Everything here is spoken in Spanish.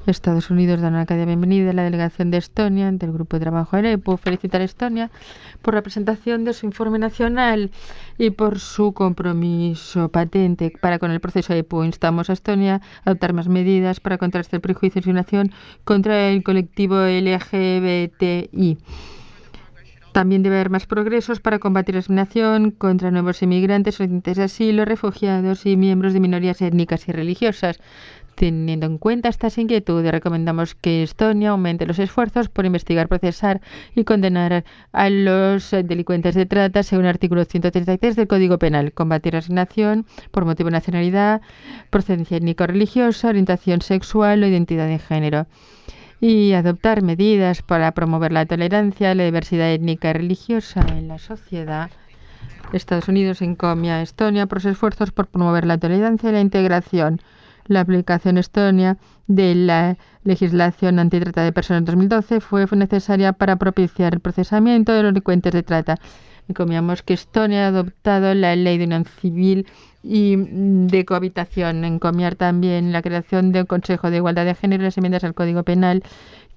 Estados Unidos dan una cálida bienvenida a la delegación de Estonia del Grupo de Trabajo de la EPO. Felicitar a Estonia por la presentación de su informe nacional y por su compromiso patente para con el proceso EPO. Instamos a Estonia a adoptar más medidas para contrarrestar el prejuicio y discriminación contra el colectivo LGBTI. También debe haber más progresos para combatir la discriminación contra nuevos inmigrantes, solicitantes de asilo, refugiados y miembros de minorías étnicas y religiosas. Teniendo en cuenta estas inquietudes, recomendamos que Estonia aumente los esfuerzos por investigar, procesar y condenar a los delincuentes de trata según el artículo 133 del Código Penal. Combatir la discriminación por motivo de nacionalidad, procedencia étnico-religiosa, orientación sexual o identidad de género. Y adoptar medidas para promover la tolerancia, la diversidad étnica y religiosa en la sociedad. Estados Unidos encomia a Estonia por sus esfuerzos por promover la tolerancia y la integración. La aplicación estonia de la legislación antitrata de personas en 2012 fue necesaria para propiciar el procesamiento de los delincuentes de trata. Encomiamos que Estonia ha adoptado la ley de unión civil y de cohabitación. Encomiar también la creación de un Consejo de Igualdad de Género y las enmiendas al Código Penal